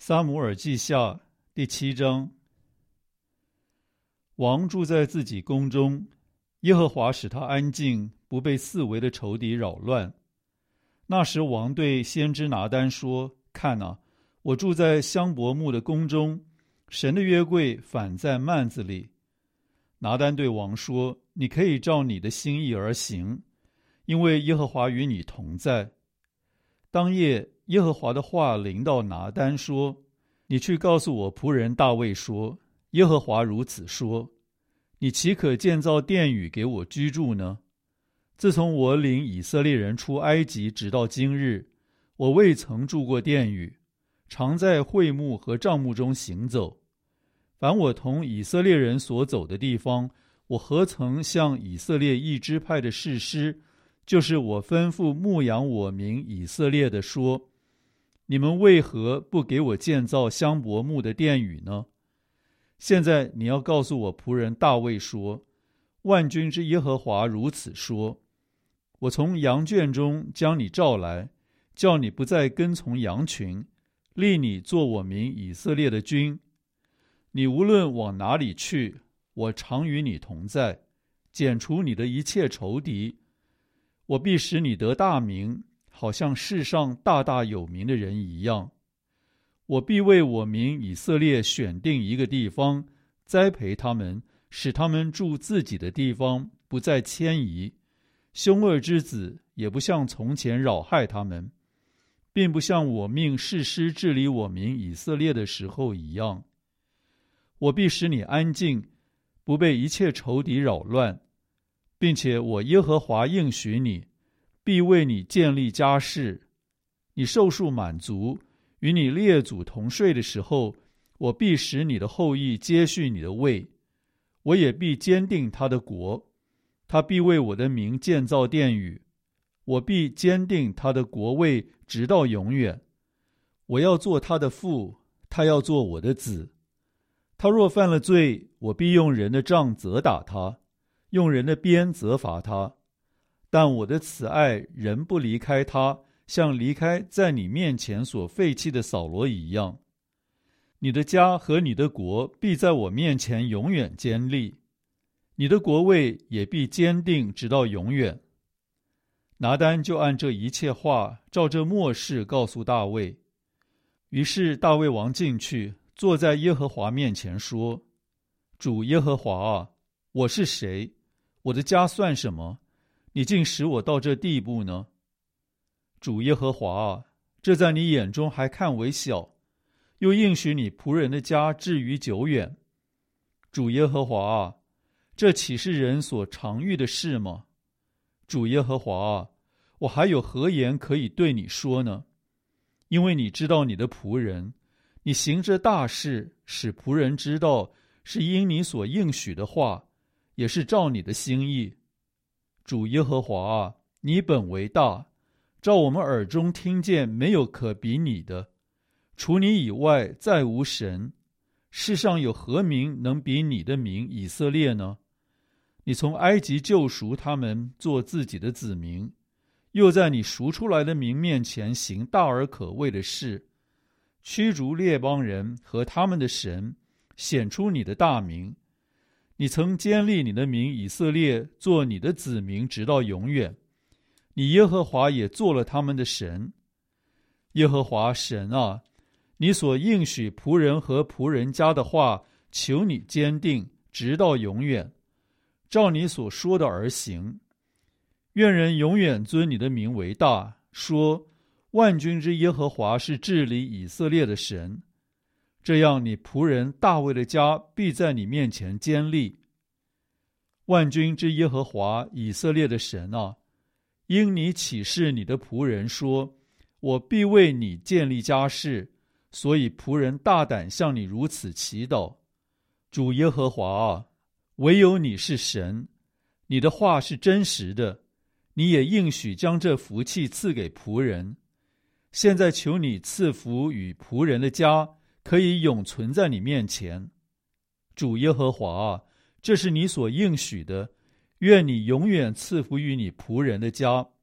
撒母耳记下第7章。王住在自己宫中，耶和华使他安静，不被四围的仇敌扰乱。那时王对先知拿单说：看啊，我住在香柏木的宫中，神的约柜反在幔子里。拿单对王说：你可以照你的心意而行，因为耶和华与你同在。当夜，耶和华的话临到拿单说：你去告诉我仆人大卫说，耶和华如此说，你岂可建造殿宇给我居住呢？自从我领以色列人出埃及直到今日，我未曾住过殿宇，常在会幕和帐幕中行走。凡我同以色列人所走的地方，我何曾向以色列一支派的士师，就是我吩咐牧养我民以色列的说，你们为何不给我建造香柏木的殿宇呢？现在你要告诉我仆人大卫说，万军之耶和华如此说，我从羊圈中将你召来，叫你不再跟从羊群，立你做我民以色列的君。你无论往哪里去，我常与你同在，剪除你的一切仇敌。我必使你得大名，好像世上大大有名的人一样。我必为我民以色列选定一个地方，栽培他们，使他们住自己的地方，不再迁移。凶恶之子也不像从前扰害他们，并不像我命士师治理我民以色列的时候一样。我必使你安静，不被一切仇敌扰乱，并且我耶和华应许你，必为你建立家室。你寿数满足，与你列祖同睡的时候，我必使你的后裔接续你的位，我也必坚定他的国，他必为我的名建造殿宇，我必坚定他的国位直到永远。我要做他的父，他要做我的子。他若犯了罪，我必用人的杖责打他，用人的鞭责罚他。但我的慈爱仍不离开他，像离开在你面前所废弃的扫罗一样。你的家和你的国必在我面前永远坚立，你的国位也必坚定直到永远。拿单就按这一切话，照这默示告诉大卫。于是大卫王进去，坐在耶和华面前说：主耶和华啊，我是谁？我的家算什么？你竟使我到这地步呢？主耶和华啊，这在你眼中还看为小，又应许你仆人的家至于久远。主耶和华啊，这岂是人所常遇的事吗？主耶和华啊，我还有何言可以对你说呢？因为你知道你的仆人，你行这大事，使仆人知道是因你所应许的话，也是照你的心意。主耶和华啊，你本为大，照我们耳中听见，没有可比你的。除你以外，再无神。世上有何名能比你的名以色列呢？你从埃及救赎他们，做自己的子民，又在你赎出来的民面前行大而可畏的事，驱逐列邦人和他们的神，显出你的大名。你曾坚立你的名以色列，做你的子民直到永远。你耶和华也做了他们的神。耶和华神啊，你所应许仆人和仆人家的话，求你坚定，直到永远，照你所说的而行。愿人永远尊你的名为大，说万军之耶和华是治理以色列的神。这样你仆人大卫的家必在你面前坚立。万军之耶和华以色列的神啊，因你启示你的仆人说，我必为你建立家室，所以仆人大胆向你如此祈祷。主耶和华啊，唯有你是神，你的话是真实的，你也应许将这福气赐给仆人。现在求你赐福与仆人的家，可以永存在你面前。主耶和华啊，这是你所应许的，愿你永远赐福于你仆人的家。